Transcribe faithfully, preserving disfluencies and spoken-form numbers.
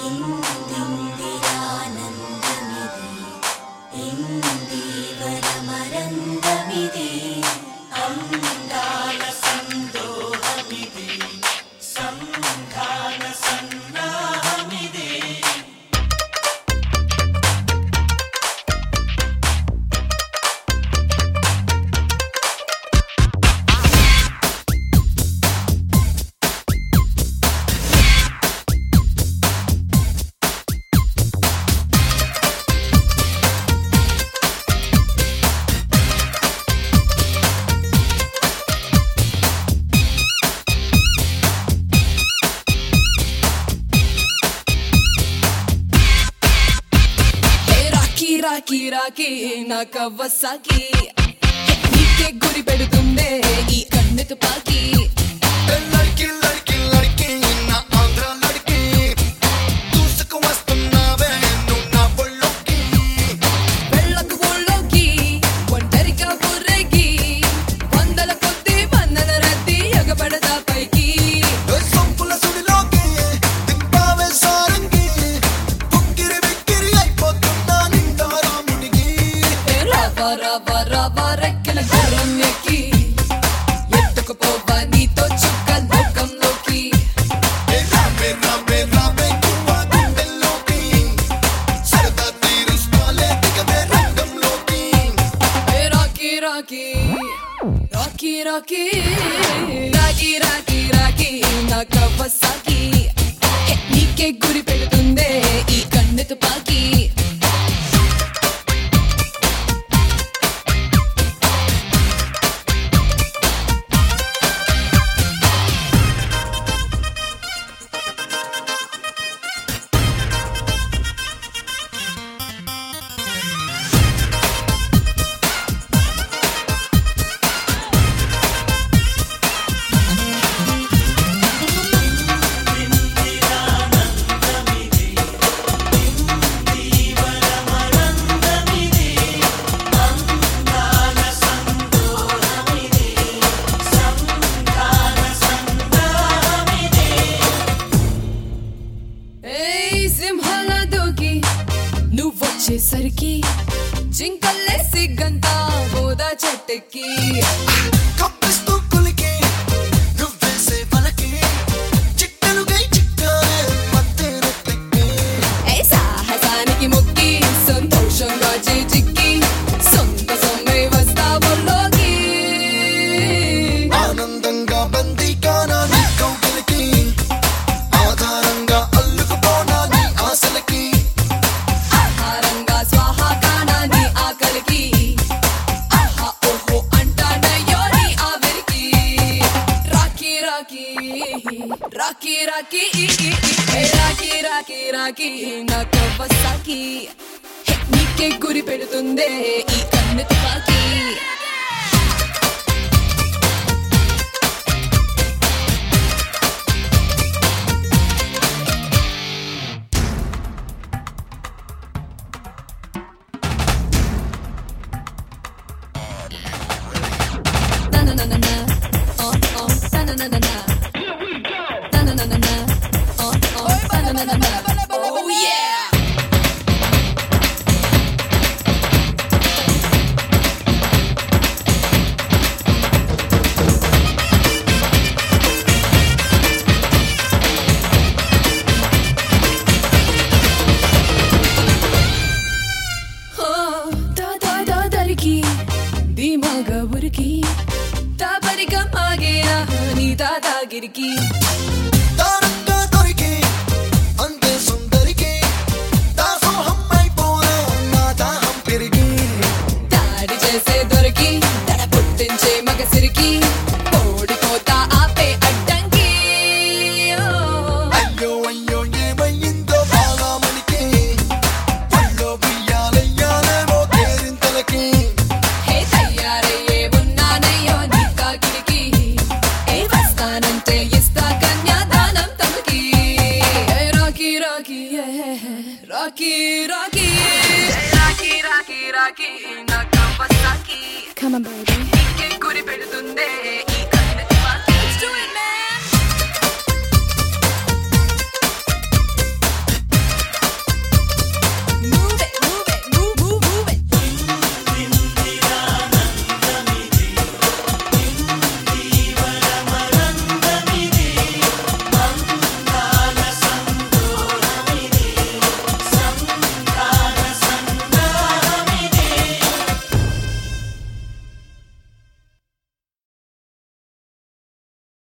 ఇందిరానందమిది ఇందీవరమరందమిది అందాల సందోహమిది సంధాన సన్నాహమిది రాకి రాకి నా కవ్వసాకి నీకే గురి పెడుతుందే ఈ కన్ను తుపాకి లడ్కి లడ్కి లడ్కి నా ఆంధ్ర లడ్కి దూసుకు వస్తున్నావే నువ్వు నా ఒళ్ళోకి వెళ్ళకు ఊళ్ళోకి ఒంటరిగా బుర్రెగి వందల కొద్ది వందల రద్దీ ఎగబడదా పైకి సొంపుల సుడిలోకి దింపావే సారంగి ఉక్కిరి బిక్కిరి అయిపోతున్నా నిండా రాముడికి రావా రావా రావా రెక్కల గుర్రం ఎక్కి ఎత్తుకుపోవా నీతో చుక్క లోకంలోకి రామే రామే రామే కువ్వా గుండెల్లోకి సరదా తీరుస్తాలే దిగవే రంగంలోకి రాకి రాకి రాకి రాకి రాకి రాకి రాకి నా కవ్వసాకి నీకే గురి పెడుతుందే ఈ కన్ను తుపాకి ఇందిరానందమిది ఇందీవరమరందమిది అందాల సందోహమిది సంధాన సన్నాహమిది ఏయ్ సింహాల దూకి నువ్వొచ్చేసరికి జింకల్లే సిగ్గంతా బోదా చెట్టెక్కి కప్పిస్తూ కులికి నువ్వేసే పలకి చిట్టలుగై చిక్కాలే మత్తెరెత్తెక్కి ఏ సాహసానికి మొక్కి సంతోషంగా చేజిక్కి సొంత సొమ్మే వస్తావుల్లోకి ఆనందంగా బందీకానా నీ కౌగిలికి ఆధారంగా అల్లుకుపోనా నీ ఆశలకి ఆహారంగా స్వాహా కానా నీ ఆకలికి ఆహా ఓహో అంటానయ్యో నీ ఆవిరికి రాకి రాకి రాకి రాకి ఏ రాకి రాకి రాకి నా కవ్వసాకి నీకే గురి పెడుతుందే ఈ కన్ను తుపాకి na na na na na oh oh na na na na na here we go na na na na na oh oh na na na na oh yeah oh da da da dariki ధీమాగా ఉరికి తాపరిగా మాగేనా నీ దాదాగిరికి దారంగా దొరికి అంతే సుందరికి దాసోహం అయిపోనా నా దాహం పెరిగి దాడి చేసే దొరికి తడ పుట్టించే మగసిరికి ఓడిపోతా ఆపే అడ్డంకి అయ్యో అయ్యో ఏమయ్యిందో బాగా మనకి ఒళ్ళో బియ్యాలయ్యాలేమో కేరింతలకి హే తయారయ్యే ఉన్నానయ్యో నీ కాకిరికి ఏ వస్తానంటే ఇస్తా కన్యాదానం తమకి రాకి రాకి రాకి రాకి రాకి రాకి రాకి నా కవ్వసాకి Come on, baby. గురి పెడుతుందే ఈ